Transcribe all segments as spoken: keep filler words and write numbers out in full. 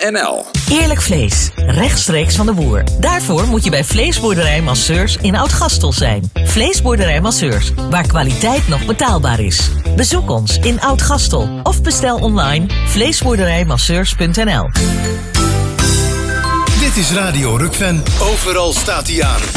n l. Eerlijk vlees, rechtstreeks van de boer. Daarvoor moet je bij Vleesboerderij Masseurs in Oud-Gastel zijn. Vleesboerderij Masseurs, waar kwaliteit nog betaalbaar is. Bezoek ons in Oud-Gastel of bestel online vleesboerderijmasseurs punt n l. Dit is Radio Rukven. Overal staat hij aan.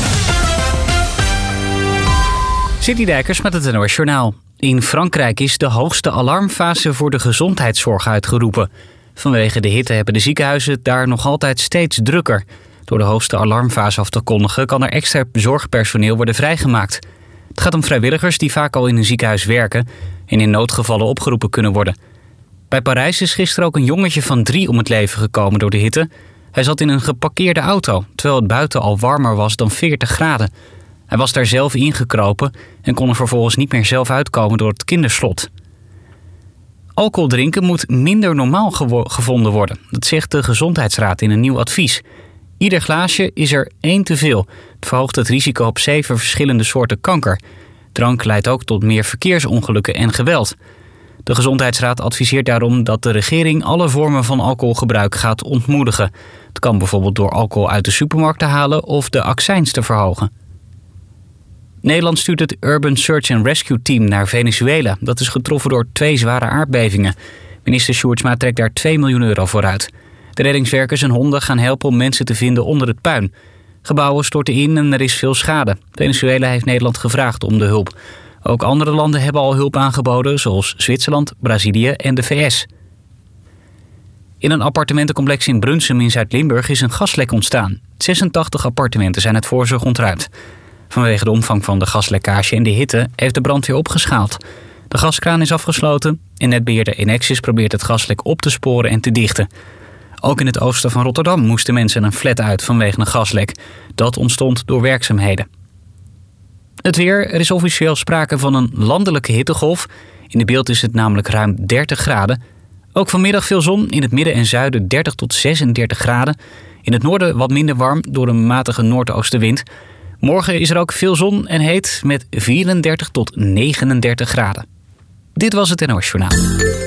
City Dijkers met het N O S Journaal. In Frankrijk is de hoogste alarmfase voor de gezondheidszorg uitgeroepen. Vanwege de hitte hebben de ziekenhuizen het daar nog altijd steeds drukker. Door de hoogste alarmfase af te kondigen kan er extra zorgpersoneel worden vrijgemaakt. Het gaat om vrijwilligers die vaak al in een ziekenhuis werken en in noodgevallen opgeroepen kunnen worden. Bij Parijs is gisteren ook een jongetje van drie om het leven gekomen door de hitte. Hij zat in een geparkeerde auto, terwijl het buiten al warmer was dan veertig graden. Hij was daar zelf ingekropen en kon er vervolgens niet meer zelf uitkomen door het kinderslot. Alcohol drinken moet minder normaal gewo- gevonden worden. Dat zegt de Gezondheidsraad in een nieuw advies. Ieder glaasje is er één te veel. Het verhoogt het risico op zeven verschillende soorten kanker. Drank leidt ook tot meer verkeersongelukken en geweld. De Gezondheidsraad adviseert daarom dat de regering alle vormen van alcoholgebruik gaat ontmoedigen. Het kan bijvoorbeeld door alcohol uit de supermarkt te halen of de accijns te verhogen. Nederland stuurt het Urban Search and Rescue Team naar Venezuela. Dat is getroffen door twee zware aardbevingen. Minister Sjoerdsma trekt daar twee miljoen euro voor uit. De reddingswerkers en honden gaan helpen om mensen te vinden onder het puin. Gebouwen storten in en er is veel schade. Venezuela heeft Nederland gevraagd om de hulp. Ook andere landen hebben al hulp aangeboden, zoals Zwitserland, Brazilië en de V S. In een appartementencomplex in Brunsum in Zuid-Limburg is een gaslek ontstaan. zesentachtig appartementen zijn uit voorzorg ontruimd. Vanwege de omvang van de gaslekkage en de hitte heeft de brandweer opgeschaald. De gaskraan is afgesloten en netbeheerder Enexis probeert het gaslek op te sporen en te dichten. Ook in het oosten van Rotterdam moesten mensen een flat uit vanwege een gaslek. Dat ontstond door werkzaamheden. Het weer, er is officieel sprake van een landelijke hittegolf. In de beeld is het namelijk ruim dertig graden. Ook vanmiddag veel zon, in het midden en zuiden dertig tot zesendertig graden. In het noorden wat minder warm door een matige noordoostenwind. Morgen is er ook veel zon en heet met vierendertig tot negenendertig graden. Dit was het N O S Journaal.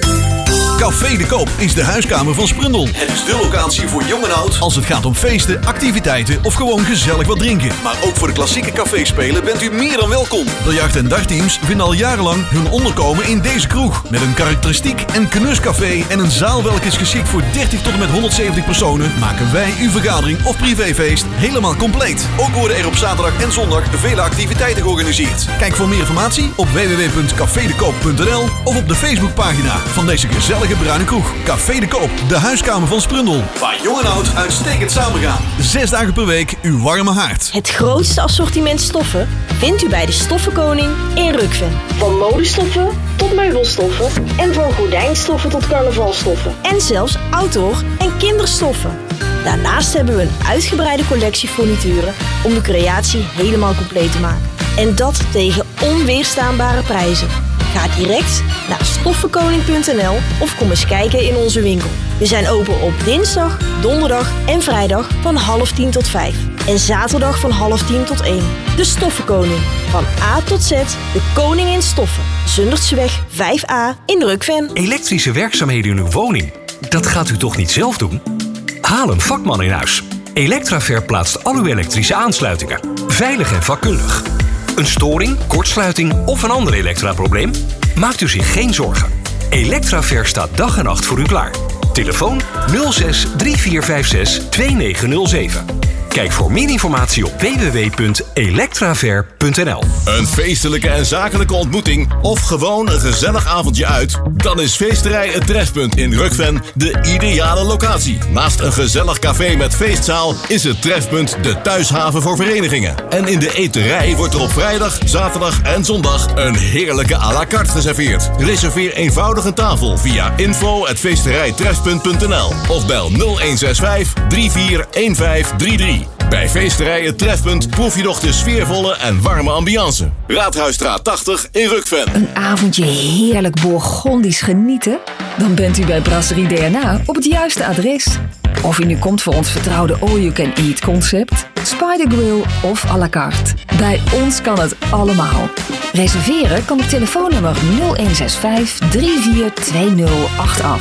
Café de Koop is de huiskamer van Sprundel. Het is de locatie voor jong en oud als het gaat om feesten, activiteiten of gewoon gezellig wat drinken. Maar ook voor de klassieke caféspelen bent u meer dan welkom. Biljart- en dagteams vinden al jarenlang hun onderkomen in deze kroeg. Met een karakteristiek en knuscafé en een zaal welke is geschikt voor dertig tot en met honderdzeventig personen, maken wij uw vergadering of privéfeest helemaal compleet. Ook worden er op zaterdag en zondag vele activiteiten georganiseerd. Kijk voor meer informatie op w w w punt café de koop punt n l of op de Facebookpagina van deze gezellige bruine kroeg. Café de Koop, de huiskamer van Sprundel. Waar jong en oud uitstekend samengaan. Zes dagen per week uw warme haard. Het grootste assortiment stoffen vindt u bij de Stoffenkoning in Rukven. Van modestoffen tot meubelstoffen en van gordijnstoffen tot carnavalstoffen. En zelfs outdoor en kinderstoffen. Daarnaast hebben we een uitgebreide collectie furnituren om de creatie helemaal compleet te maken. En dat tegen onweerstaanbare prijzen. Ga direct naar stoffenkoning punt n l of kom eens kijken in onze winkel. We zijn open op dinsdag, donderdag en vrijdag van half tien tot vijf. En zaterdag van half tien tot één. De Stoffenkoning. Van A tot Z, de koning in stoffen. Zundertseweg vijf a in Rukven. Elektrische werkzaamheden in uw woning. Dat gaat u toch niet zelf doen? Haal een vakman in huis. Electraver plaatst al uw elektrische aansluitingen. Veilig en vakkundig. Een storing, kortsluiting of een ander elektraprobleem? Maakt u zich geen zorgen. Electraver staat dag en nacht voor u klaar. Telefoon nul zes drie vier vijf zes twee negen nul zeven. Kijk voor meer informatie op w w w punt electraver punt n l. Een feestelijke en zakelijke ontmoeting of gewoon een gezellig avondje uit? Dan is Feesterij Het Trefpunt in Rukven de ideale locatie. Naast een gezellig café met feestzaal is het Trefpunt de thuishaven voor verenigingen. En in de eterij wordt er op vrijdag, zaterdag en zondag een heerlijke à la carte geserveerd. Reserveer eenvoudig een tafel via info at feesterijtrefpunt punt n l of bel nul een zes vijf drie vier een vijf drie drie. Bij Feesterij Het Trefpunt proef je nog de sfeervolle en warme ambiance. Raadhuisstraat tachtig in Rukven. Een avondje heerlijk Bourgondisch genieten? Dan bent u bij Brasserie D N A op het juiste adres. Of u nu komt voor ons vertrouwde all-you-can-eat concept, Spider Grill of à la carte. Bij ons kan het allemaal. Reserveren kan op telefoonnummer nul een zes vijf drie vier twee nul acht acht.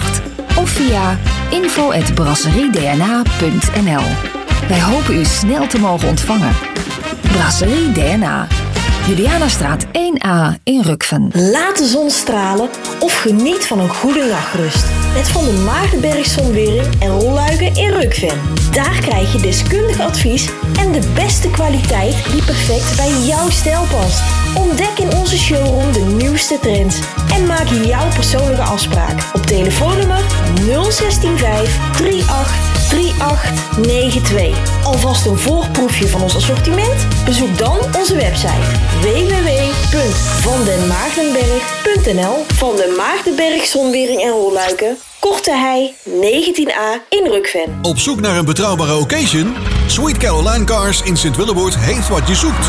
of via info at brasserie d n a punt n l. Wij hopen u snel te mogen ontvangen. Brasserie D N A. Julianastraat één A in Rukven. Laat de zon stralen of geniet van een goede nachtrust. Met Van der Maagdenberg Zonwering en Rolluiken in Rukven. Daar krijg je deskundig advies en de beste kwaliteit die perfect bij jouw stijl past. Ontdek in onze showroom de nieuwste trends en maak jouw persoonlijke afspraak op telefoonnummer nul een zes vijf drie acht drie acht negen twee. Alvast een voorproefje van ons assortiment? Bezoek dan onze website w w w punt van den maagdenberg punt n l. Van den Maagdenberg Zonwering en Rolluiken, Korte Hei negentien A in Rukven. Op zoek naar een betrouwbare occasion? Sweet Caroline Cars in Sint-Willeboord heeft wat je zoekt.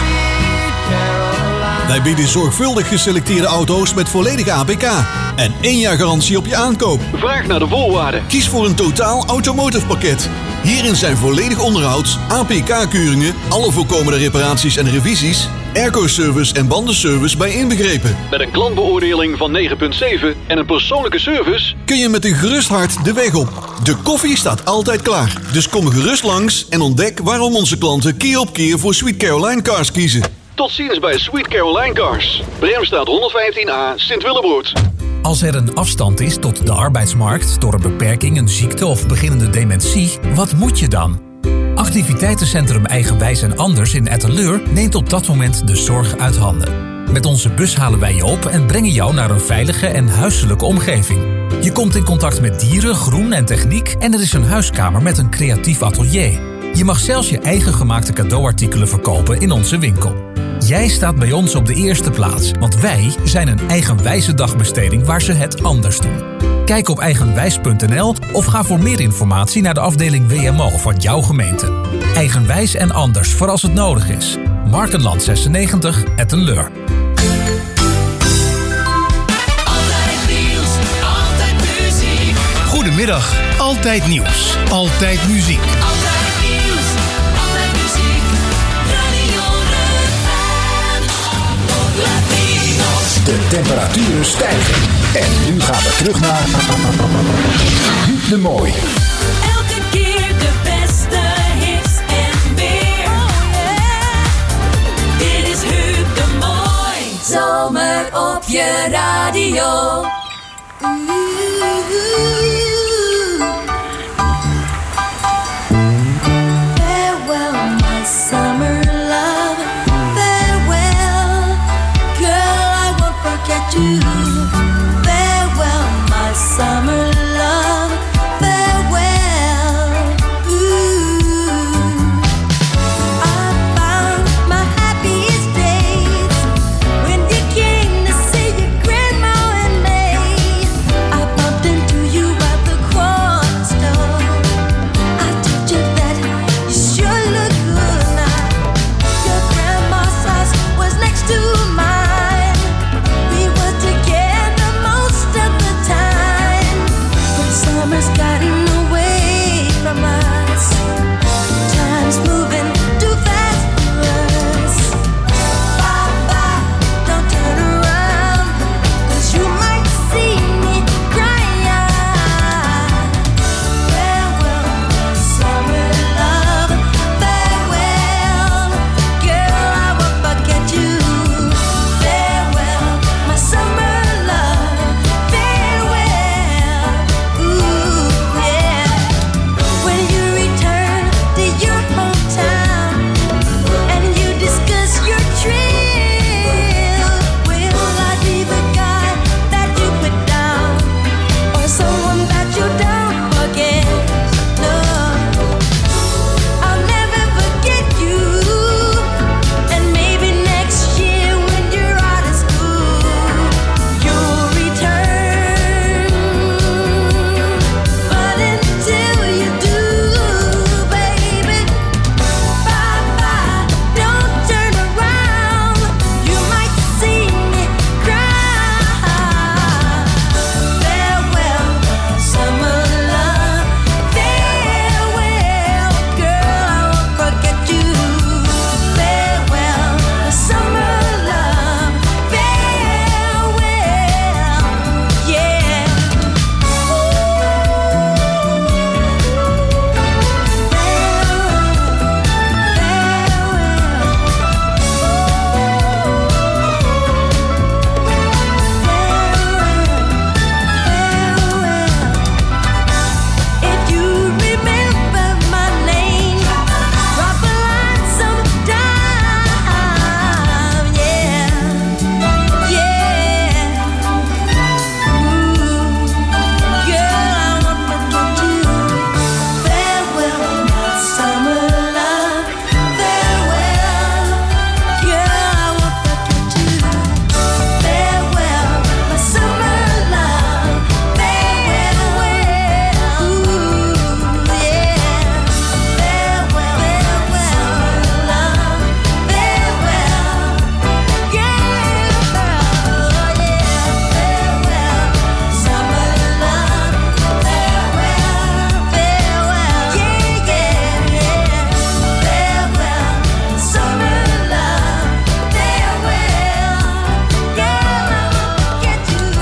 Wij bieden zorgvuldig geselecteerde auto's met volledige A P K en één jaar garantie op je aankoop. Vraag naar de voorwaarden. Kies voor een totaal automotive pakket. Hierin zijn volledig onderhoud, A P K-keuringen, alle voorkomende reparaties en revisies, airco-service en bandenservice bij inbegrepen. Met een klantbeoordeling van negen komma zeven en een persoonlijke service kun je met een gerust hart de weg op. De koffie staat altijd klaar. Dus kom gerust langs en ontdek waarom onze klanten keer op keer voor Sweet Caroline Cars kiezen. Tot ziens bij Sweet Caroline Cars. Bremstraat honderdvijftien A, Sint-Willeboord. Als er een afstand is tot de arbeidsmarkt door een beperking, een ziekte of beginnende dementie, wat moet je dan? Activiteitencentrum Eigenwijs en Anders in Etteleur neemt op dat moment de zorg uit handen. Met onze bus halen wij je op en brengen jou naar een veilige en huiselijke omgeving. Je komt in contact met dieren, groen en techniek en er is een huiskamer met een creatief atelier. Je mag zelfs je eigen gemaakte cadeauartikelen verkopen in onze winkel. Jij staat bij ons op de eerste plaats, want wij zijn een eigenwijze dagbesteding waar ze het anders doen. Kijk op eigenwijs punt n l of ga voor meer informatie naar de afdeling W M O van jouw gemeente. Eigenwijs en Anders voor als het nodig is. Markenland zesennegentig, Etteleur. Altijd nieuws, altijd muziek. Goedemiddag, altijd nieuws, altijd muziek. Altijd nieuws, altijd muziek. Radio Rukven. Latinos. De temperaturen stijgen. En nu gaan we terug naar Huub de Mooi. Elke keer de beste hits en meer. Oh yeah. Dit is Huub de Mooi. Zomer op je radio. Farewell my summer love. Farewell, girl, I won't forget you. Farewell my summer love. Farewell. Ooh. I found my happiest days when you came to see your grandma and me.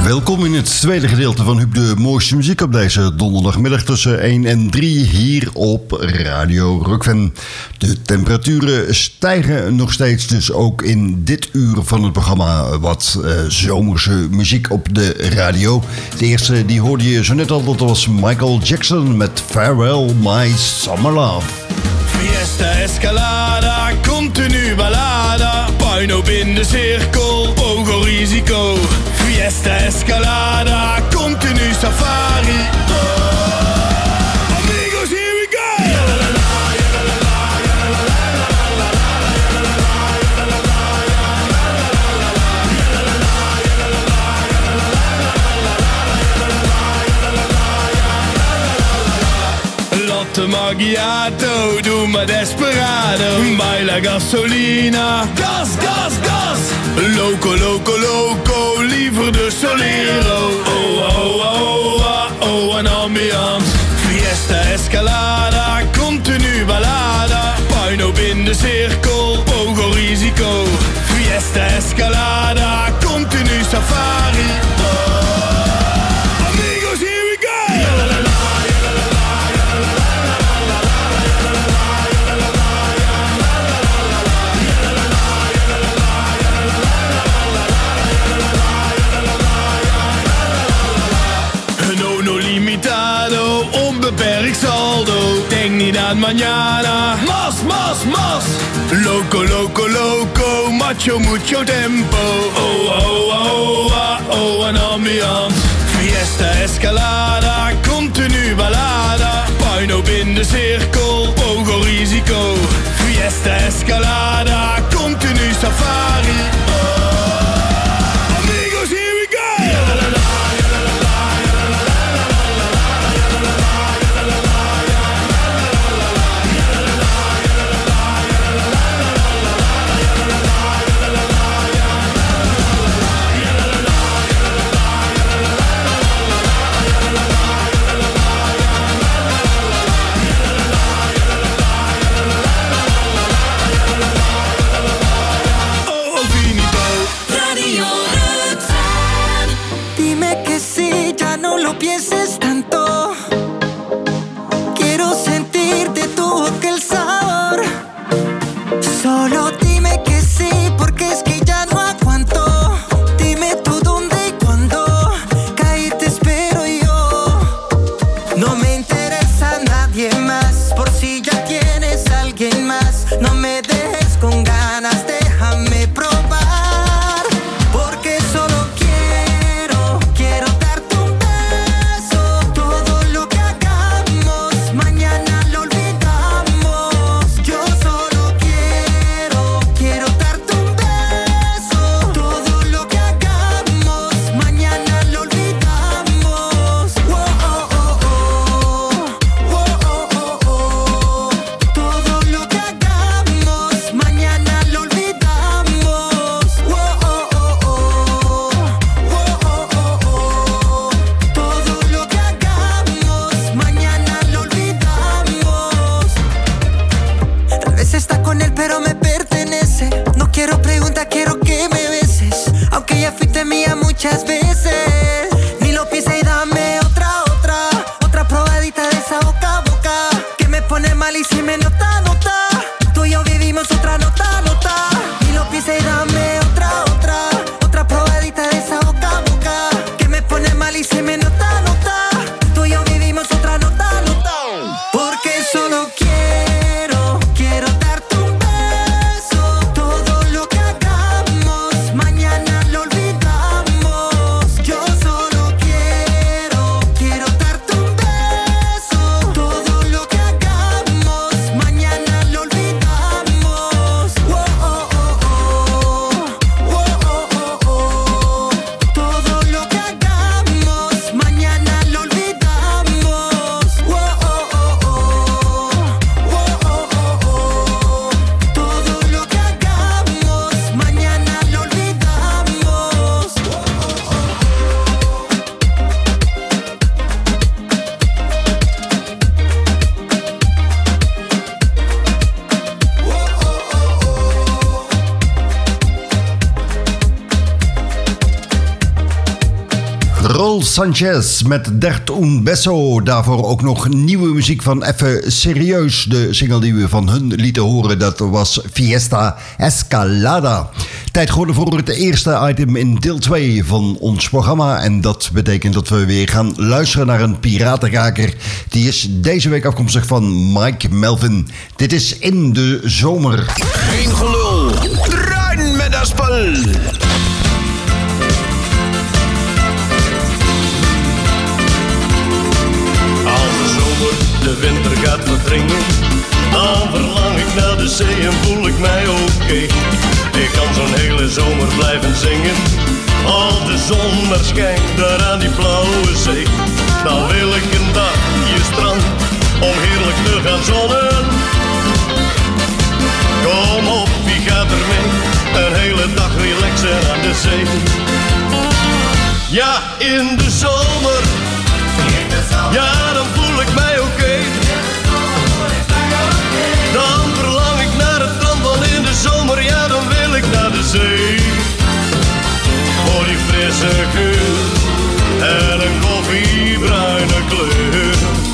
Welkom in het tweede gedeelte van Huub de mooiste muziek op deze donderdagmiddag tussen één en drie hier op Radio Rockfan. De temperaturen stijgen nog steeds, dus ook in dit uur van het programma wat uh, zomerse muziek op de radio. De eerste die hoorde je zo net al, dat was Michael Jackson met Farewell My Summer Love. Fiesta Escalada, continu ballada, puinhoop in de cirkel, pogo risico. Fiesta Escalada, continu safari. Oh, amigos, here we go! Latte macchiato, doe ma desperado, baila gasolina, gas, gas, gas. Loco, loco, loco, liever de Solero. Oh, oh, oh, oh, oh, een ambiance. Fiesta Escalada, continu ballada, puinhoop in de cirkel, pogo risico. Fiesta Escalada, continu safari. Oh, amigos, here we go! Limitado, onbeperkt saldo. Denk niet aan mañana. Mas, mas, mas. Loco, loco, loco. Macho, mucho tempo. Oh, oh, oh, oh, oh, een ambiance. Fiesta Escalada, continu ballada. Puinhoop in de cirkel, pogo risico. Fiesta Escalada, continu safari. Oh, amigos, here we go! Pienses tanto, quiero sentir de tu boca el sabor. Solo dime que sí, porque es que ya no aguanto. Dime tú dónde y cuándo, caí te espero yo. No me interesa nadie más, por si ya tienes a alguien más. No me dejes con ganas, déjame probar, porque solo quiero, quiero darte un todo lo que hagamos, mañana lo olvidamos. Yo solo quiero, quiero darte un beso. Todo lo que hagamos, mañana lo olvidamos. Oh, oh, oh, oh. Oh, oh, oh, oh. Todo lo que hagamos, mañana lo olvidamos. Oh, oh, oh, oh. Oh, oh, oh, oh. Todo lo que hagamos, mañana lo olvidamos. Tal vez está con él pero me pertenece. No quiero preguntar, quiero que me beses. Aunque ya fuiste mía muchas veces. Ni lo pienses y dame otra, otra. Otra probadita de esa boca a boca que me pone mal y si me nota, nota. Tú y yo vivimos otra nota, nota. Ni lo pienses y dame otra, otra. Otra probadita de esa boca a boca que me pone mal y si me nota, nota. Tú y yo vivimos otra nota, nota. Porque solo quiero, quiero darte un beso. Todo lo que hagamos, mañana lo olvidamos. Yo solo quiero, quiero darte un beso. Todo lo que hagamos, mañana Raul Sanchez met Dert un Beso. Daarvoor ook nog nieuwe muziek van Even Serieus. De single die we van hun lieten horen, dat was Fiesta Escalada. Tijd geworden voor het eerste item in deel twee van ons programma. En dat betekent dat we weer gaan luisteren naar een piratenraker. Die is deze week afkomstig van Mike Melvin. Dit is In de Zomer. Geen gelul, ruin met dat spul. Als de zomer de winter gaat verdringen, dan verlang ik naar de zee en voel ik mij oké. Okay. Ik kan zo'n hele zomer blijven zingen, als de zon maar schijnt daar aan die blauwe zee. Dan wil ik een dagje strand, om heerlijk te gaan zonnen. Kom op, wie gaat er mee? Een hele dag relaxen aan de zee. Ja, in de zomer, ja, dan voel ik mij oké. Okay. Dan verlang ik naar het strand, want in de zomer, ja, dan wil ik naar de zee. Voor die frisse geur en een koffiebruine kleur.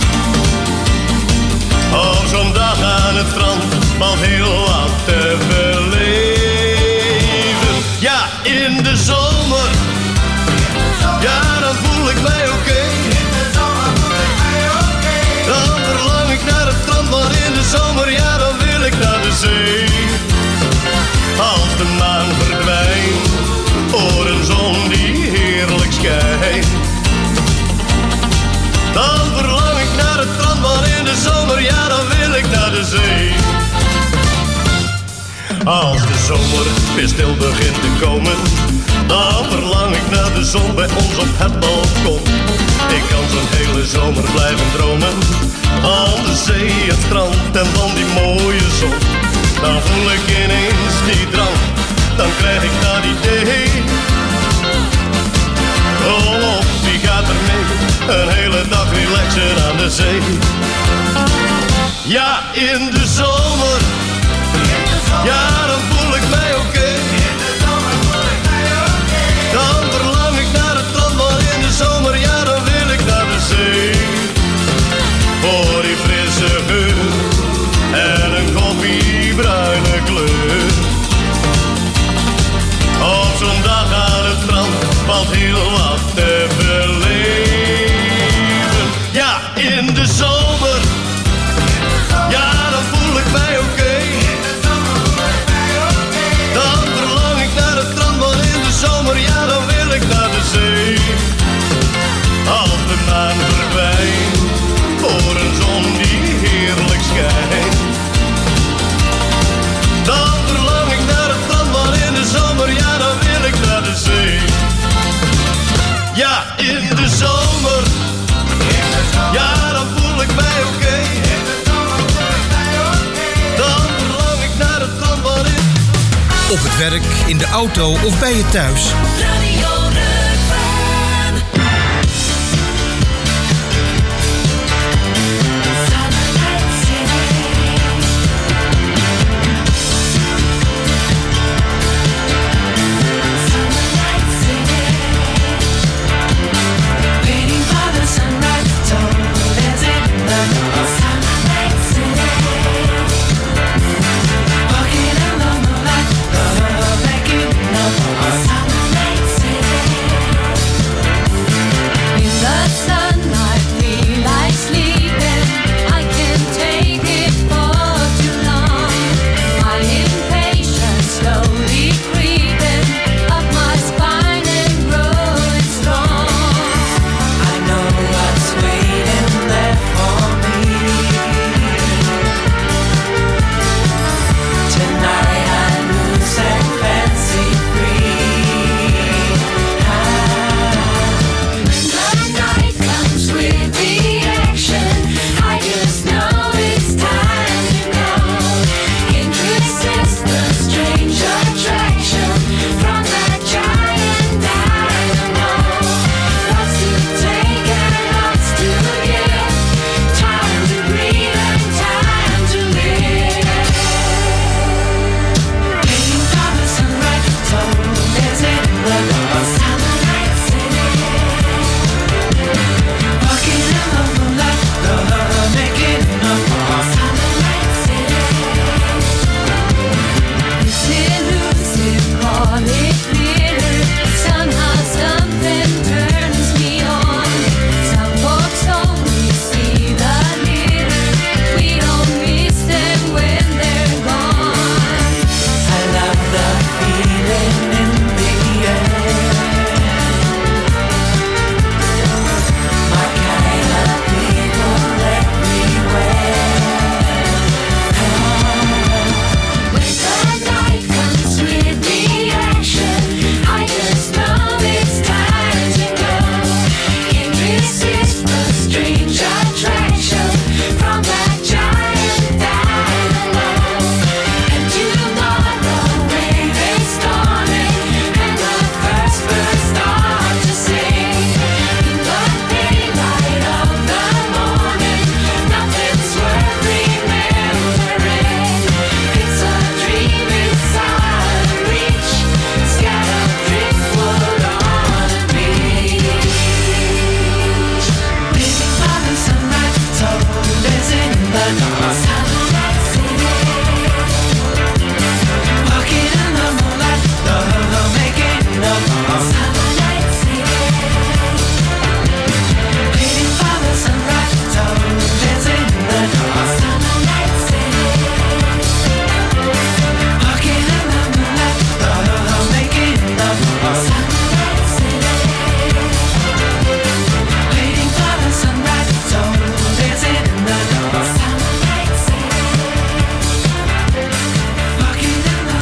Op zo'n dag aan het strand valt heel wat te beleven. Ja, in de zomer, ja, dan voel ik mij oké. Okay. Dan verlang ik naar het strand, maar in de zomer, ja, dan wil ik naar de zee. Als de maan verdwijnt, voor een zon die heerlijk schijnt, dan verlang ik naar het strand, maar in de zomer, ja, dan wil ik naar de zee. Als de zomer weer stil begint te komen, dan verlang ik naar de zon bij ons op het balkon. Ik kan zo'n hele zomer blijven dromen, aan de zee, het strand en van die mooie zon. Dan voel ik ineens die drang, dan krijg ik dat idee. Kom op, wie gaat er mee? Een hele dag relaxen aan de zee. Ja, in de zomer, ja, dan voel ik mij oké. Okay. Dan verlang ik naar het strand, maar in de zomer, ja, dan wil ik naar de zee. Voor die frisse geur en een koffiebruine kleur. Op zo'n dag aan het strand valt heel wat te beleven. Ja, in de zomer, ja, dan voel ik mij oké. Okay. Dan verlang ik naar het strand, maar in de zomer, ja, dan wil ik naar de zee. Als de maan verdwijnt, voor een zon die heerlijk schijnt, dan verlang ik naar het strand, maar in de zomer, ja, dan wil ik naar de zee. Ja, in de zomer, ja, dan voel ik mij oké. Okay. Dan verlang ik naar het strand, maar in... Op het werk, in de auto of bij je thuis. Radio Walking along the line, back in the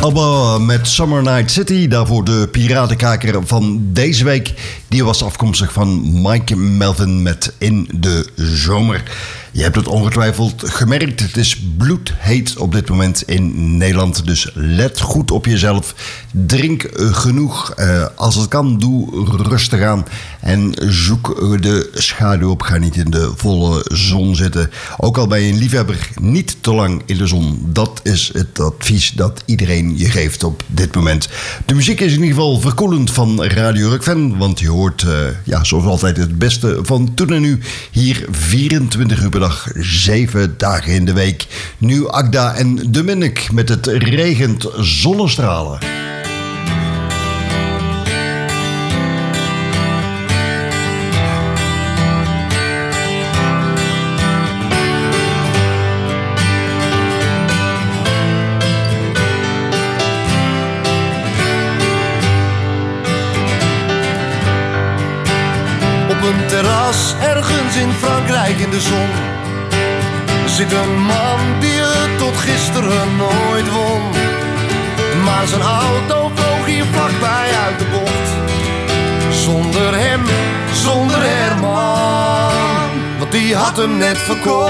ABBA met Summer Night City. Daarvoor de piratenkaker van deze week. Die was afkomstig van Mike Melvin met In de Zomer. Je hebt het ongetwijfeld gemerkt. Het is bloedheet op dit moment in Nederland. Dus let goed op jezelf. Drink genoeg. Uh, als het kan, doe rustig aan. En zoek de schaduw op. Ga niet in de volle zon zitten. Ook al ben je een liefhebber, niet te lang in de zon. Dat is het advies dat iedereen je geeft op dit moment. De muziek is in ieder geval verkoelend van Radio Rockfan. Want je hoort, uh, ja, zoals altijd, het beste van toen en nu. Hier vierentwintig uur per dag, zeven dagen in de week. Nu Agda en de Munnik met het regent zonnestralen. Ergens in Frankrijk in de zon zit een man die het tot gisteren nooit won. Maar zijn auto vloog hier vlakbij uit de bocht. Zonder hem, zonder Herman, want die had hem net verkocht.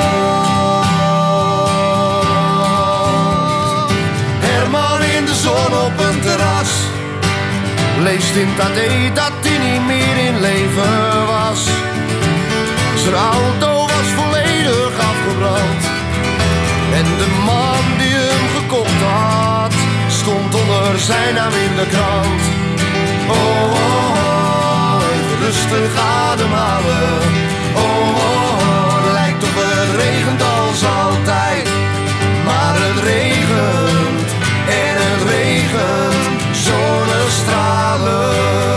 Herman in de zon op een terras leest in het A D dat hij niet meer in leven was. Zijn auto was volledig afgebrand. En de man die hem gekocht had stond onder zijn naam in de krant. Oh, oh, oh, even rustig ademhalen. Oh, oh, oh, lijkt of het regent als altijd. Maar het regent en het regent zonnestralen.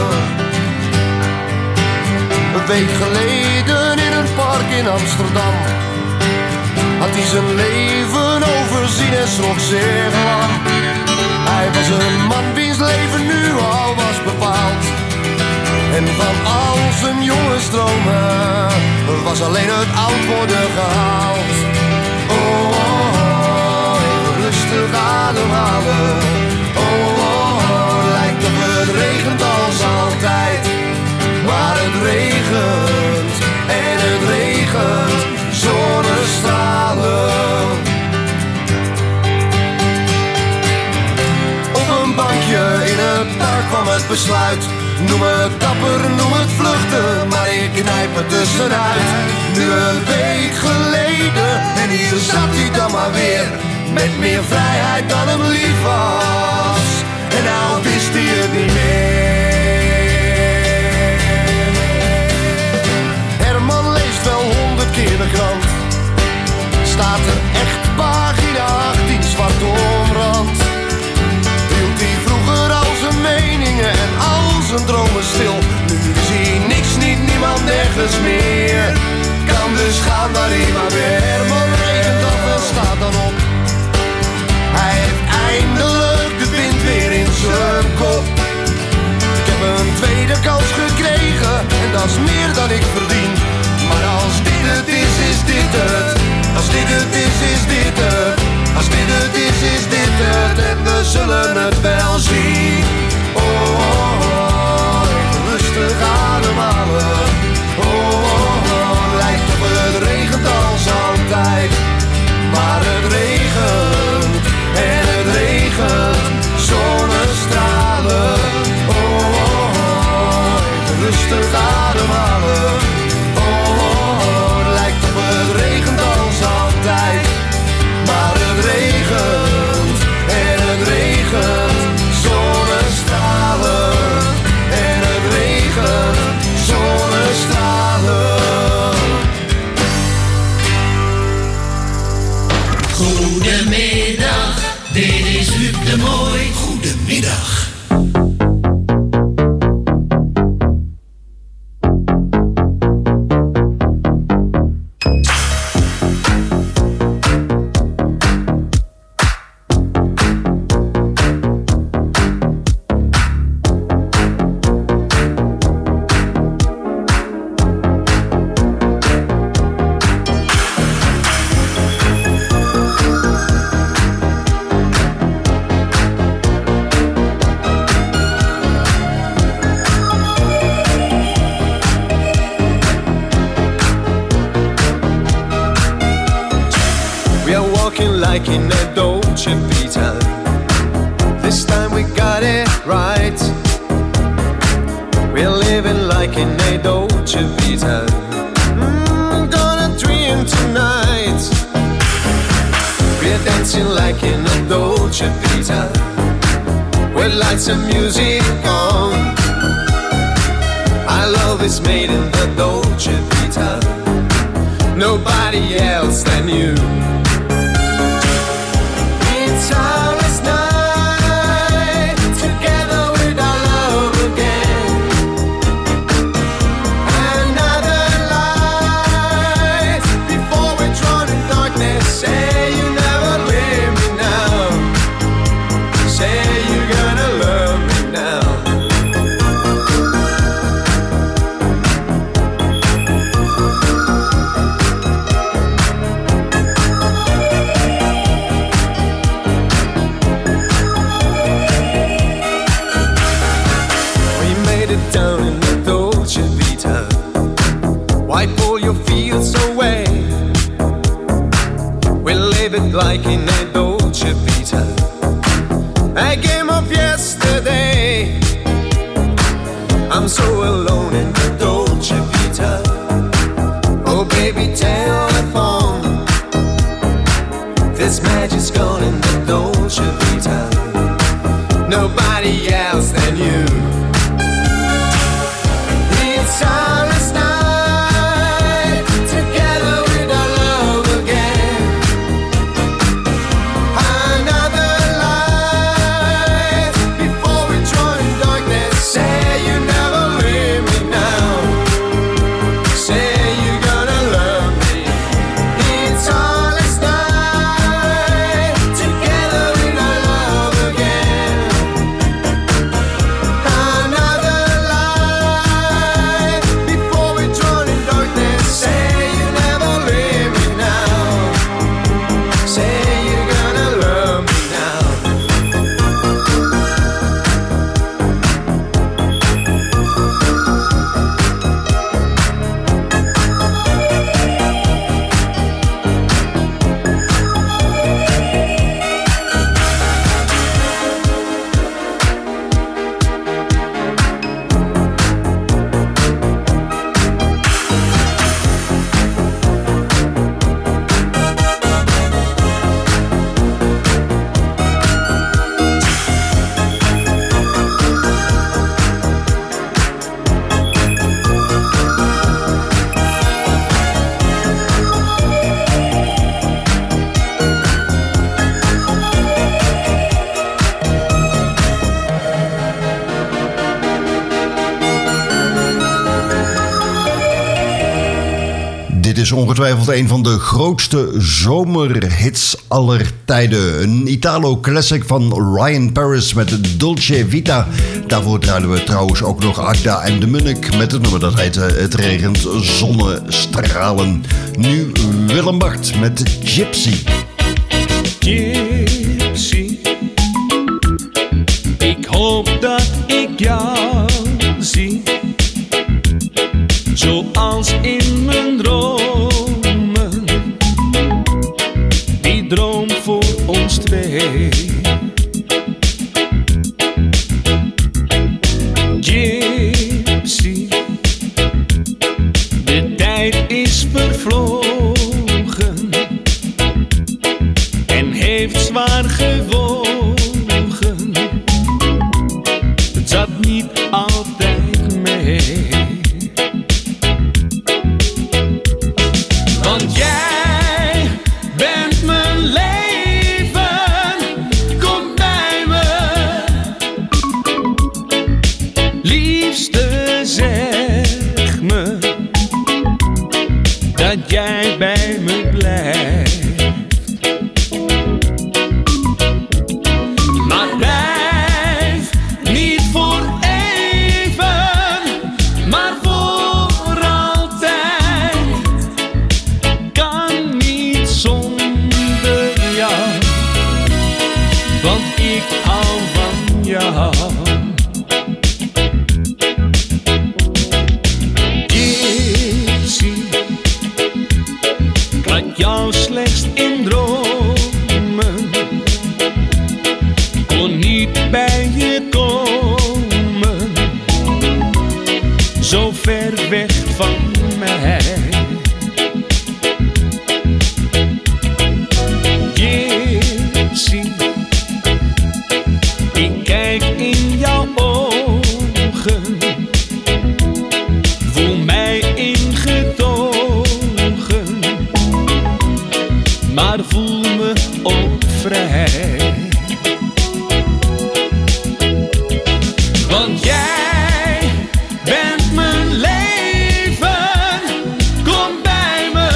Een week geleden in een park in Amsterdam had hij zijn leven overzien en schrok zeer lang. Hij was een man wiens leven nu al was bepaald. En van al zijn jonge stromen was alleen het oud worden gehaald. Oh, oh, oh, even rustig ademhalen. Oh, oh, oh, lijkt of het regent als altijd. Maar het regent en het regent zonnestralen. Op een bankje in het park kwam het besluit. Noem het dapper, noem het vluchten, maar ik knijp het tussenuit. Nu een week geleden en hier zat hij dan maar weer. Met meer vrijheid dan hem lief was. En nou wist hij het niet meer. Herman leest wel honderd keer de krant. Staat er echt pagina achttien zwart omrand. Hield hij vroeger al zijn meningen en al zijn dromen stil. Nu is hij niks, niet niemand, nergens meer. Kan dus gaan waar hij maar weer. Herman regent af en staat dan op. Hij heeft eindelijk de wind weer in zijn kop. Ik heb een tweede kans gekregen en dat is meer dan ik verdien. Maar als dit het is, is dit het. Als dit het is, is dit het. Als dit het is, is dit het. En we zullen het wel zien. Oh, oh, oh, even rustig ademhalen. Oh, oh, oh, lijkt of het regent als altijd. Maar het regent en het regent zonnestralen. Oh, oh, oh, even rustig ademhalen. Oh, oh, oh, lijkt of het regent als altijd. Maar het regent en het regent zonnestralen. En het regent zonnestralen. Goedemiddag, dit is Huub de Mooi. Goedemiddag. talking like in a Dolce Vita. This time we got it right. We're living like in a Dolce Vita. Mm, gonna dream tonight. We're dancing like in a Dolce Vita. With lights and music on. Our love is made in the Dolce Vita. Nobody else than you. It's ours night, together with our love again. Another light, before we're drawn in darkness. Say you never leave me now. Say you're gonna love me now. Down in the Dolce Vita. Why pull your fears away? We live it like in a Dolce Vita. A game of yesterday. I'm so alone in the Dolce Vita. Oh baby, telephone. This magic's gone in the Dolce Vita. Nobody else than you. It's ours night, together with our love again. Another light, before we join darkness. Say you never leave me now. Say you're gonna love me. It's ours night, together with our love again. Another light, before we drown in darkness. Say you never leave me now. Say you're gonna love me now. Dit is ongetwijfeld een van de grootste zomerhits aller tijden. Een Italo-classic van Ryan Paris met Dolce Vita. Daarvoor draaiden we trouwens ook nog Agda en de Munnik met het nummer dat heet Het regent zonnestralen. Nu Willem Bart met Gypsy. Gypsy, ik hoop dat ik jou zie, zoals in mijn dromen, die droom voor ons twee. Gypsy, de tijd is vervlogen en heeft zwaar gewogen. Het zat niet altijd mee. Want jij bent mijn leven, kom bij me. Liefste, zeg me dat jij bij me blijft. Maar blijf niet voor even, maar voor altijd. Kan niet zonder jou, want ik hou van jou. Gypsy, ik laat jou slechts in droom. me op vrij. Want jij bent mijn leven, kom bij me.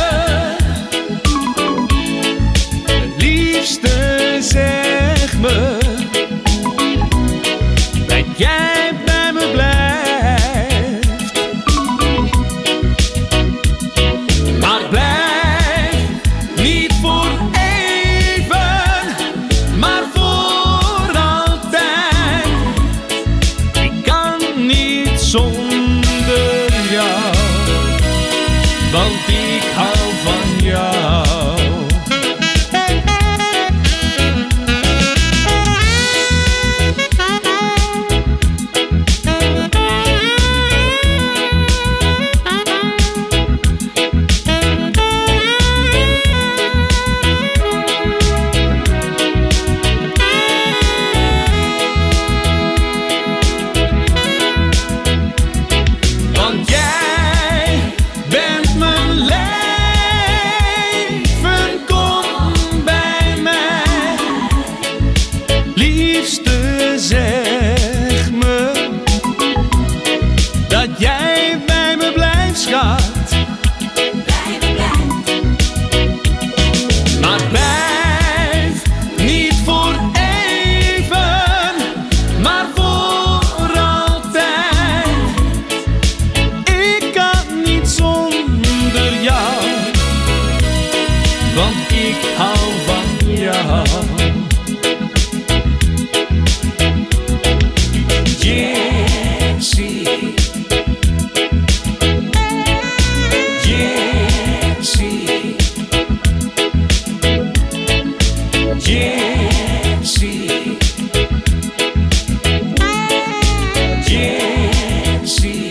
Liefste, zeg me dat jij bij me blijft. Maar blijf niet voor even, maar voor altijd. Ik kan niet zonder jou, want ik hou van jou. Want jij bent mijn leven, kom bij mij. Liefste, zeg me dat jij bij me blijft, schat. Maar blijf niet voor even, maar voor altijd. Ik kan niet zonder jou, want ik hou van jou. Gypsy, Gypsy, Gypsy, Gypsy,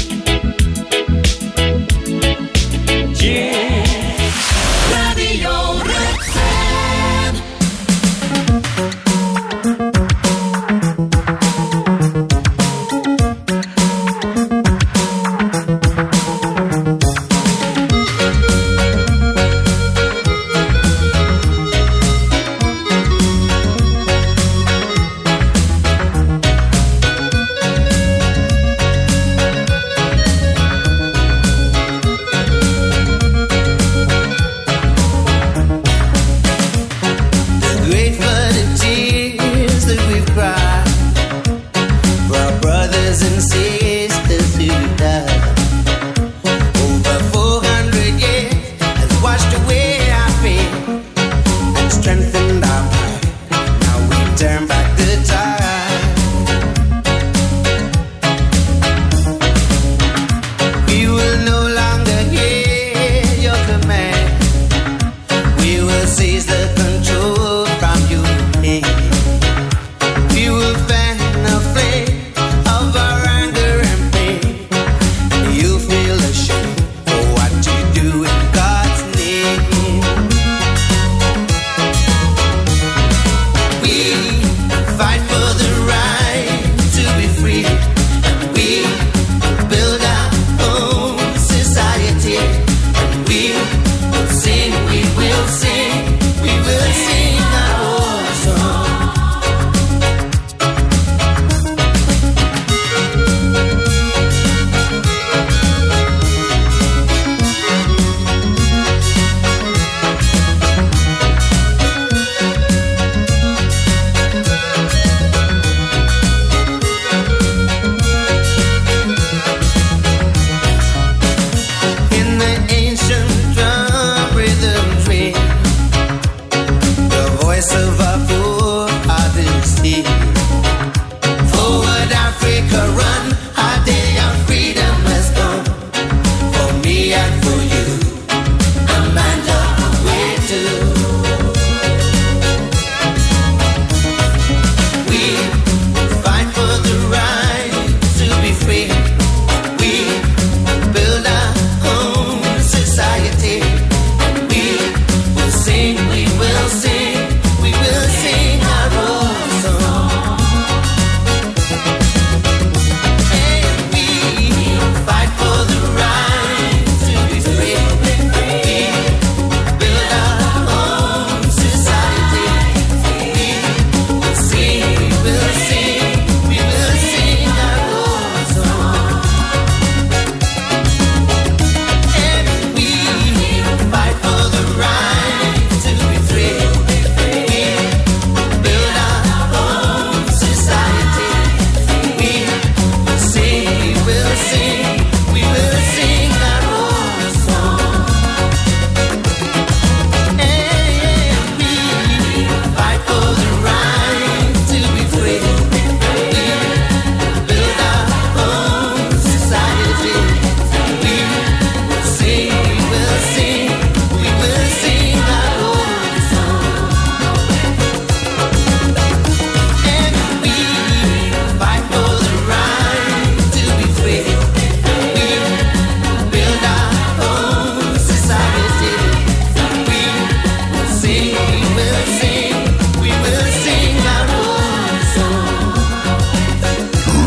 Gypsy. Radio Rukven. Great for the tears that we've cried for our brothers and sisters who died. Over four hundred years has washed away our fear and strengthened our pride. Now we turn back the tide. We will no longer hear your command. We will seize the control from you. We will fan the flame of our anger and pain. You feel ashamed for what you do in God's name. We fight for the right to be free, and we build our own society. And we will sing, we will sing, we will sing our own song. In the ancient drum rhythm train, the voice of our forefathers here. Forward Africa, run, our day of freedom has come. For me and for you, a man of the way too. We fight for the right to be free. We build our own society. We will sing, we will sing, we will sing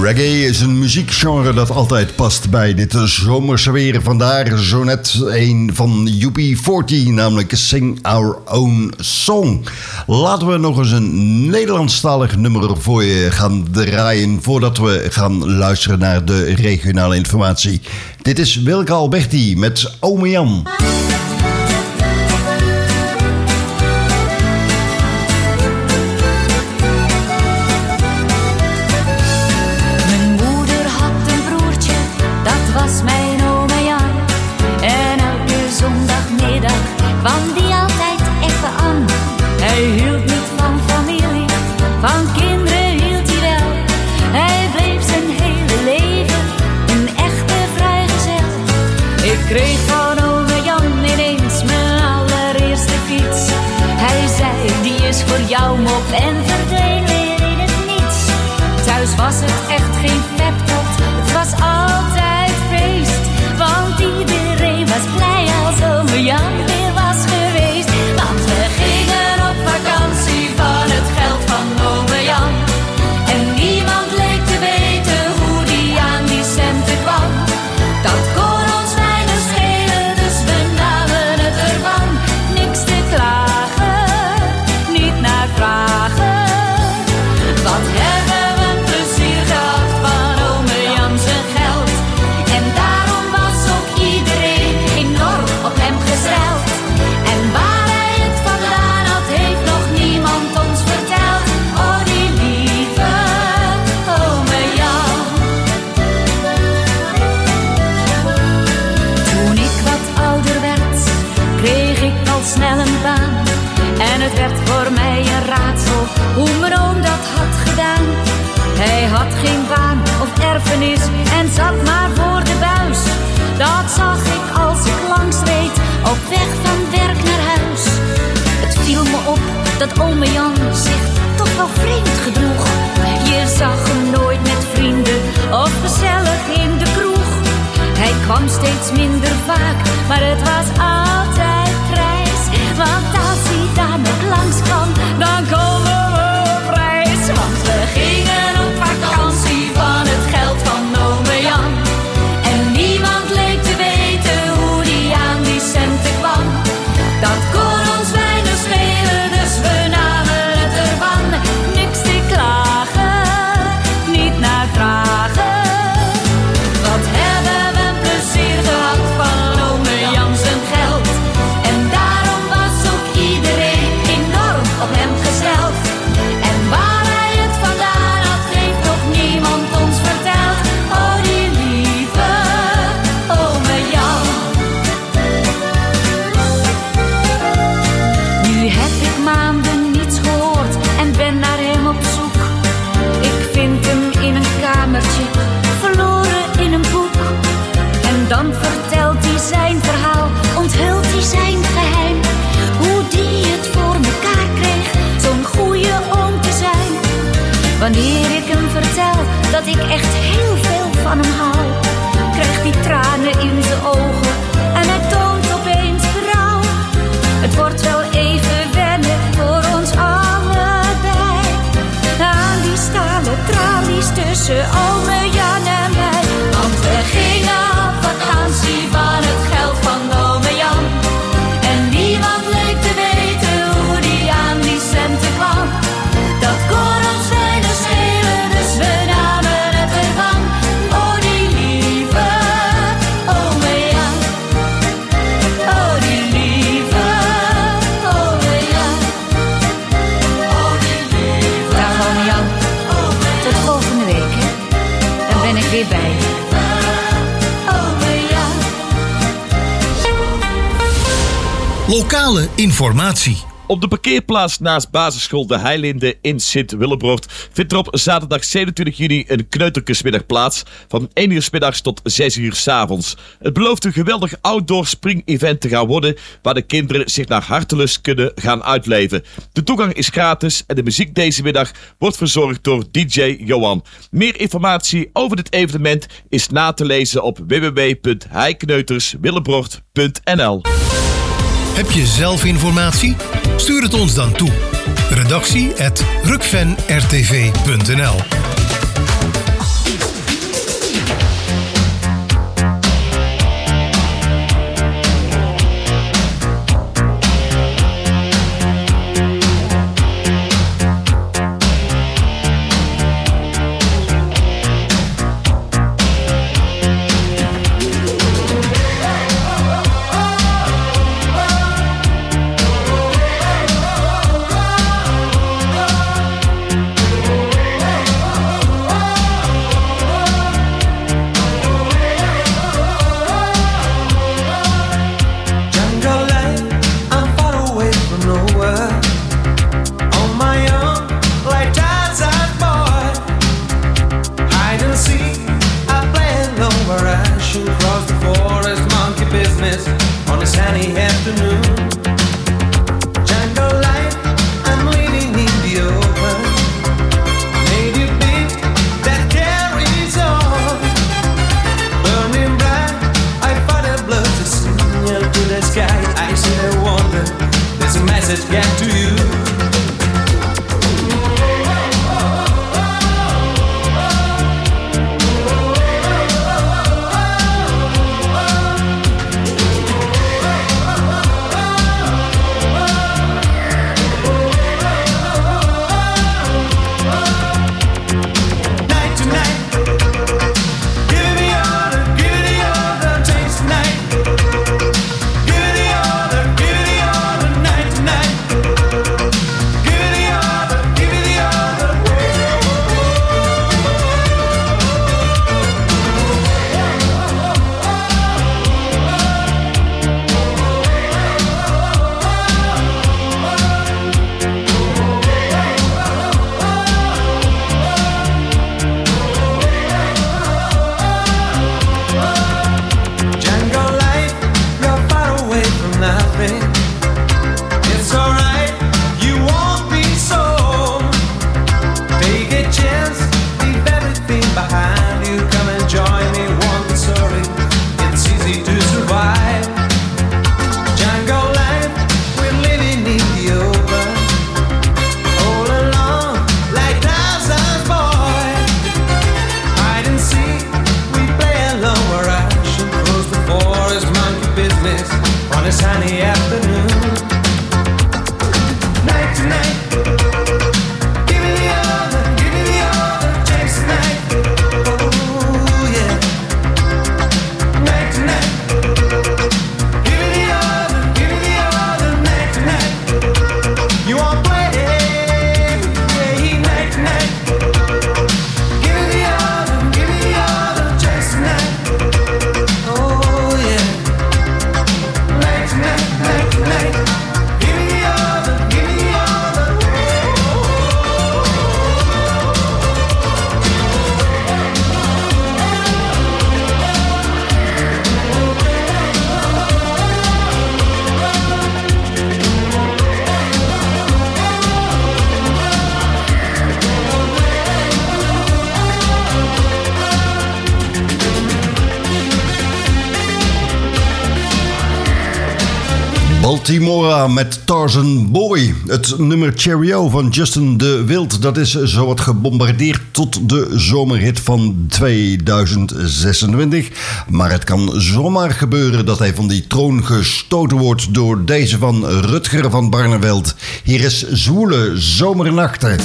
Reggae is een muziekgenre dat altijd past bij dit zomerse weer. Vandaar zo net een van U B veertig, namelijk Sing Our Own Song. Laten we nog eens een Nederlandstalig nummer voor je gaan draaien voordat we gaan luisteren naar de regionale informatie. Dit is Wilke Alberti met Ome Jan. Kreeg van ome Jan ineens mijn allereerste fiets. Hij zei, die is voor jou mop en verdween weer in het niets. Thuis was het echt geen peptot, het was altijd feest. Want iedereen was blij als ome Jan weer was geweest. Want we gingen op vakantie van het geld van ome Jan. En niemand leek te weten hoe die aan die centen kwam. Dat kon snel een baan. En het werd voor mij een raadsel hoe mijn oom dat had gedaan. Hij had geen baan of erfenis en zat maar voor de buis. Dat zag ik als ik langs reed op weg van werk naar huis. Het viel me op dat ome Jan zich toch wel vreemd gedroeg. Je zag hem nooit met vrienden of gezellig in de kroeg. Hij kwam steeds minder vaak, maar het was altijd prijs. Want als hij daar nog langs kwam, dan komen we op reis. Want we gingen op vakantie van het geld van ome Jan. En niemand leek te weten hoe die aan die centen kwam. Dat kon ons weinig schelen, dus we namen het ervan. Niks te klagen, niet naar vragen. Wat hebben we een plezier gehad van ome Jan zijn geld. En daarom was ook iedereen enorm op hem gesteld. En waar hij het vandaan had, heeft nog niemand ons verteld. Oh, die lieve ome Jan. Nu heb ik maanden niets gehoord en ben naar hem op zoek. Ik vind hem in een kamertje, verloren in een boek. En dan vertelt hij zijn verhaal, onthult hij zijn geheim. Hoe die het voor mekaar kreeg, zo'n goeie oom te zijn. Wanneer ik hem vertel dat ik echt heel veel van hem hou, krijgt hij tranen in zijn ogen en hij toont opeens berouw. Het wordt wel even wennen voor ons allebei. Aan die stalen tralies tussen ome Jan en mij. Want we gingen op vakantie van het geld van ome Jan. En niemand leek te weten hoe die aan die centen kwam. Dat kon ons weinig schelen, dus we namen het ervan. Oh, die lieve ome Jan. Oh, die lieve ome Jan. Oh, die lieve. Dag ome Jan. Tot volgende week, hè. Dan ben ik weer bij je. Lokale informatie. Op de parkeerplaats naast basisschool De Heilinde in Sint-Willebroord vindt er op zaterdag zevenentwintig juni een kneuterkusmiddag plaats van één uur 's middags tot zes uur 's avonds. Het belooft een geweldig outdoor spring-event te gaan worden waar de kinderen zich naar hartelust kunnen gaan uitleven. De toegang is gratis en de muziek deze middag wordt verzorgd door D J Johan. Meer informatie over dit evenement is na te lezen op w w w punt heikneuterswillebroord punt n l. Heb je zelf informatie? Stuur het ons dan toe. Redactie at rukvenrtv punt n l. Baltimora met Tarzan Boy. Het nummer Cheerio van Justin de Wild, dat is zowat gebombardeerd tot de zomerhit van tweeduizend zesentwintig. Maar het kan zomaar gebeuren dat hij van die troon gestoten wordt door deze van Rutger van Barneveld. Hier is Zwoele Zomernachten.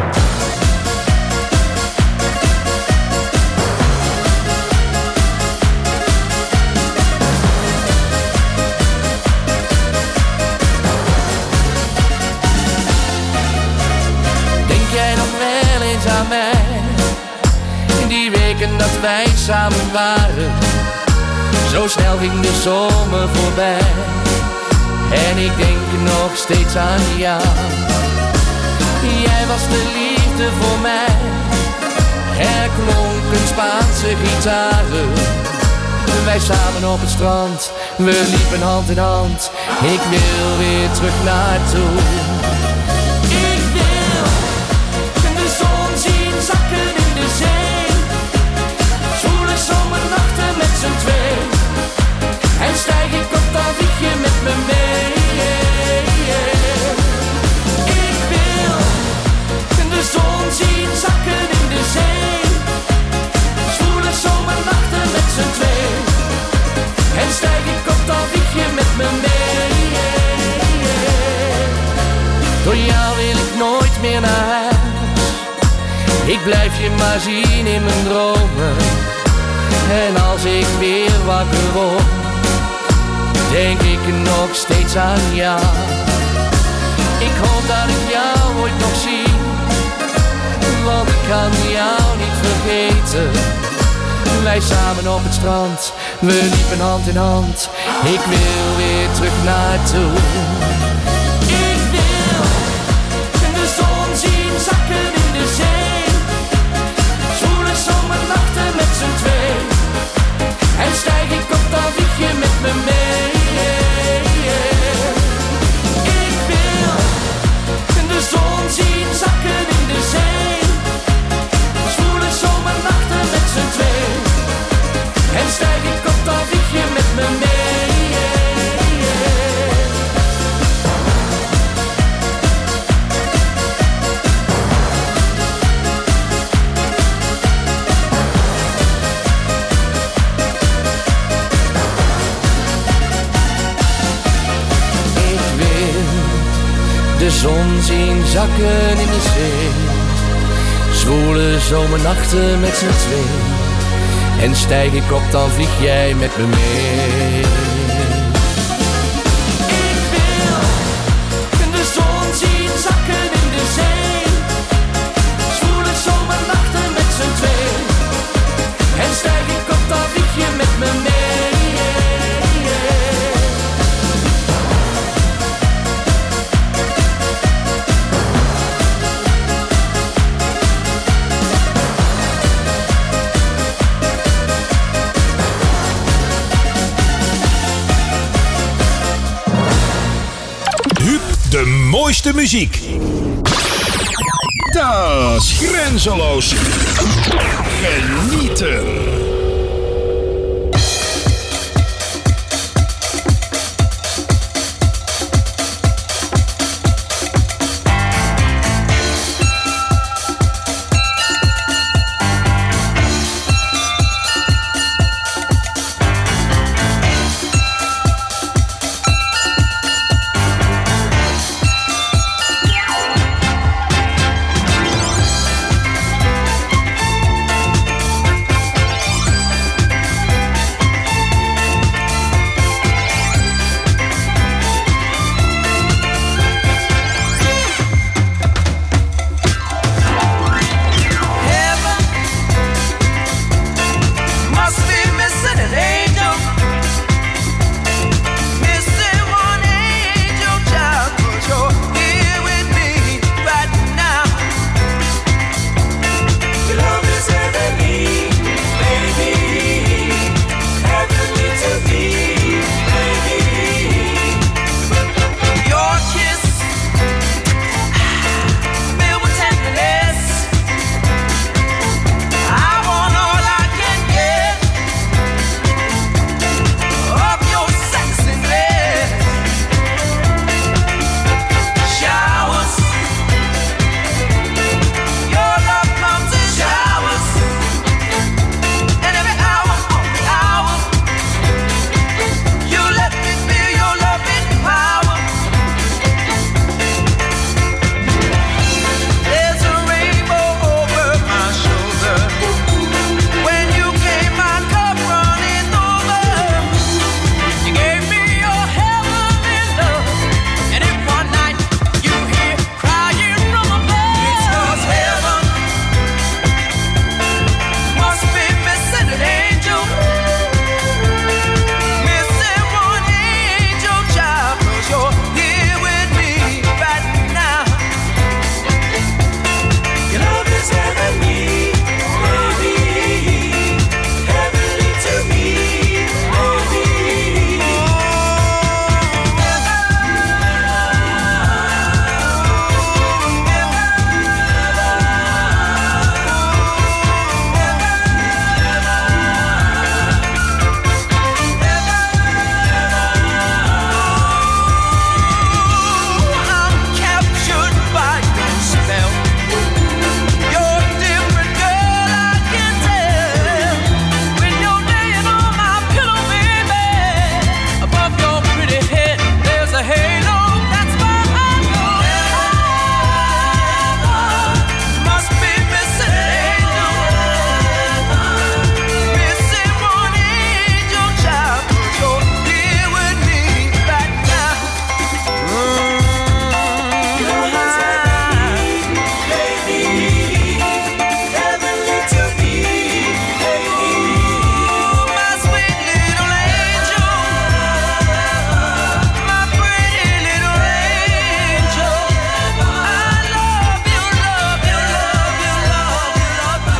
Dat wij samen waren, zo snel ging de zomer voorbij. En ik denk nog steeds aan jou. Jij was de liefde voor mij. Er klonken Spaanse gitaren. Wij samen op het strand, we liepen hand in hand. Ik wil weer terug naartoe. Ik wil de zon zien zakken in de zee. Zomernachten met z'n twee. En stijg ik op, dan vlieg je met me mee. Ik wil de zon zien zakken in de zee. Zwoele zomernachten met z'n twee. En stijg ik op, dan vlieg je met me mee. Door jou wil ik nooit meer naar huis. Ik blijf je maar zien in mijn dromen. En als ik weer wakker word, denk ik nog steeds aan jou. Ik hoop dat ik jou ooit nog zie, want ik kan jou niet vergeten. Wij samen op het strand, we liepen hand in hand. Ik wil weer terug naartoe. Ik wil de zon zien zakken in de zee. Zwoele zomernachten met z'n twee. En stijg ik op, dan vlieg je met me mee. Ik wil de zon zien zakken in de zee. Zwoele zomernachten met z'n twee. En stijg ik op, dan vlieg je met me mee. De zon zien zakken in de zee. Zwoele zomernachten met z'n twee. En stijg ik op, dan vlieg jij met me mee. Ik wil de zon zien zakken in de zee. Zwoele zomernachten met z'n twee. En stijg ik op, dan vlieg je met me mee. De mooiste muziek. Dat is grenzeloos. Genieten.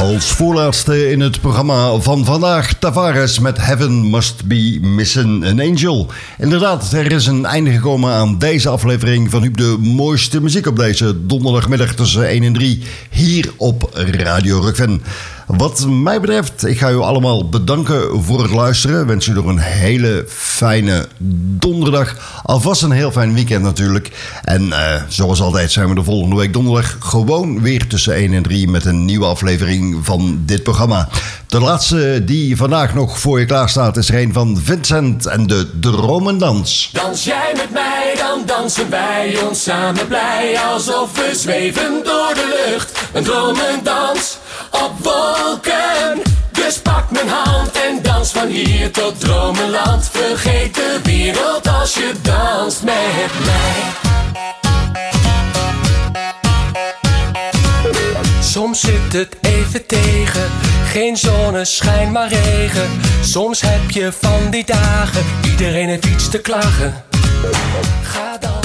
Als voorlaatste in het programma van vandaag Tavares met Heaven Must Be Missing an Angel. Inderdaad, er is een einde gekomen aan deze aflevering van Huub de mooiste muziek op deze donderdagmiddag tussen één en drie hier op Radio Rukven. Wat mij betreft, ik ga u allemaal bedanken voor het luisteren. Wens u nog een hele fijne donderdag. Alvast een heel fijn weekend natuurlijk. En uh, zoals altijd zijn we de volgende week donderdag gewoon weer tussen één en drie met een nieuwe aflevering van dit programma. De laatste die vandaag nog voor je klaar staat is er een van Vincent en de Dromendans. Dans jij met mij, dan dansen wij ons samen blij. Alsof we zweven door de lucht. Een dromendans op wolken. Dus pak mijn hand en dans van hier tot Dromenland. Vergeet de wereld als je danst met mij. Soms zit het even tegen, geen zonneschijn maar regen. Soms heb je van die dagen, iedereen heeft iets te klagen. Ga dan.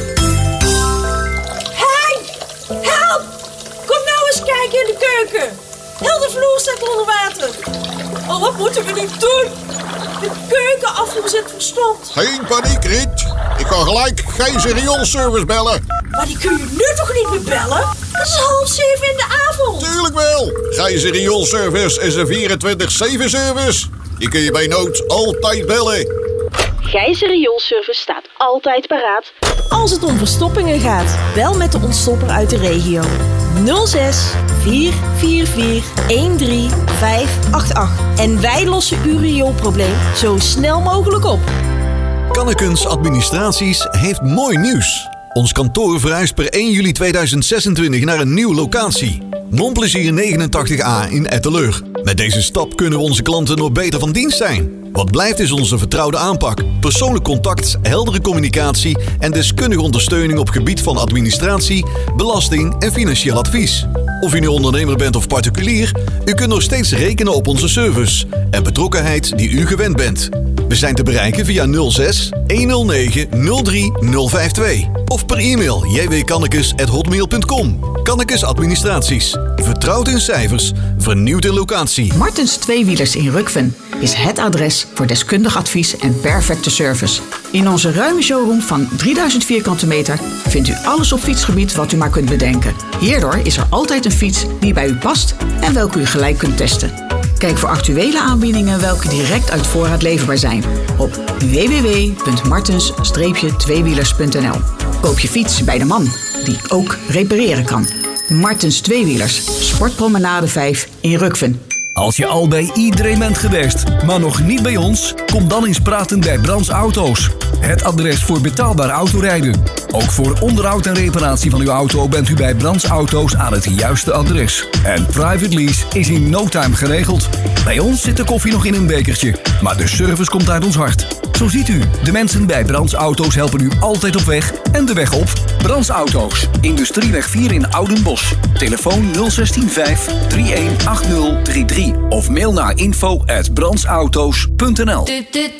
Hey, help! Kom nou eens kijken in de keuken. Heel de vloer staat onder water. Oh, wat moeten we nu doen? De keukenafvoer zit verstomd. Geen paniek, Riet. Ik kan gelijk geen rioolservice bellen. Maar die kun je nu toch niet meer bellen? Het is half zeven in de avond. Tuurlijk wel. Gijzer Rioolservice is een vierentwintig zeven service. Die kun je bij nood altijd bellen. Gijzer Rioolservice staat altijd paraat als het om verstoppingen gaat. Bel met de ontstopper uit de regio. nul zes vier vier vier een drie vijf acht acht. En wij lossen uw rioolprobleem zo snel mogelijk op. Kannekens Administraties heeft mooi nieuws. Ons kantoor verhuist per één juli tweeduizend zesentwintig naar een nieuwe locatie. Monplezier negenentachtig A in Etteleur. Met deze stap kunnen we onze klanten nog beter van dienst zijn. Wat blijft is onze vertrouwde aanpak, persoonlijk contact, heldere communicatie en deskundige ondersteuning op gebied van administratie, belasting en financieel advies. Of u nu ondernemer bent of particulier, u kunt nog steeds rekenen op onze service en betrokkenheid die u gewend bent. We zijn te bereiken via nul zes honderdnegen nul drie nul vijf twee of per e-mail j w kannekes at hotmail punt com. Kannekes Administraties. Vertrouwd in cijfers, vernieuwd in locatie. Martens Tweewielers in Rukven is het adres voor deskundig advies en perfecte service. In onze ruime showroom van drieduizend vierkante meter vindt u alles op fietsgebied wat u maar kunt bedenken. Hierdoor is er altijd een fiets die bij u past en welke u gelijk kunt testen. Kijk voor actuele aanbiedingen welke direct uit voorraad leverbaar zijn op w w w punt martens tweewielers punt n l. Koop je fiets bij de man die ook repareren kan. Martens Tweewielers, Sportpromenade vijf in Rukven. Als je al bij iedereen bent geweest, maar nog niet bij ons, kom dan eens praten bij Brands Auto's. Het adres voor betaalbaar autorijden. Ook voor onderhoud en reparatie van uw auto bent u bij Brands Auto's aan het juiste adres. En private lease is in no time geregeld. Bij ons zit de koffie nog in een bekertje, maar de service komt uit ons hart. Zo ziet u, de mensen bij Brands Auto's helpen u altijd op weg en de weg op. Brands Auto's, Industrieweg vier in Oudenbosch. Telefoon nul zes vijf drie een acht nul drie drie of mail naar info at brandsauto's punt n l.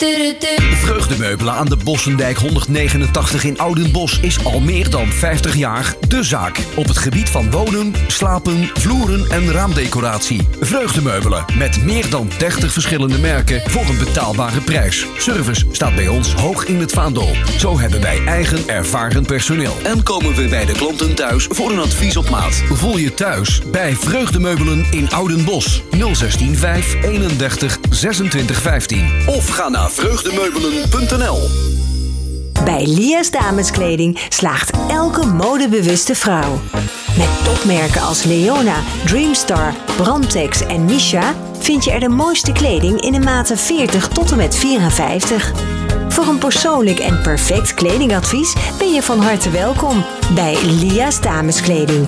Vreugdemeubelen aan de Bossendijk honderdnegenentachtig in Oudenbosch is al meer dan vijftig jaar de zaak. Op het gebied van wonen, slapen, vloeren en raamdecoratie. Vreugdemeubelen met meer dan dertig verschillende merken voor een betaalbare prijs. Service staat bij ons hoog in het vaandel. Zo hebben wij eigen ervaren personeel. En komen we bij de klanten thuis voor een advies op maat. Voel je thuis bij Vreugdemeubelen in Oudenbosch. nul zes vijf eenendertig zesentwintig vijftien. Of ga naar vreugdemeubelen punt n l. Bij Lia's Dameskleding slaagt elke modebewuste vrouw. Met topmerken als Leona, Dreamstar, Brandtex en Misha vind je er de mooiste kleding in de maten veertig tot en met vierenvijftig. Voor een persoonlijk en perfect kledingadvies ben je van harte welkom bij Lia's Dameskleding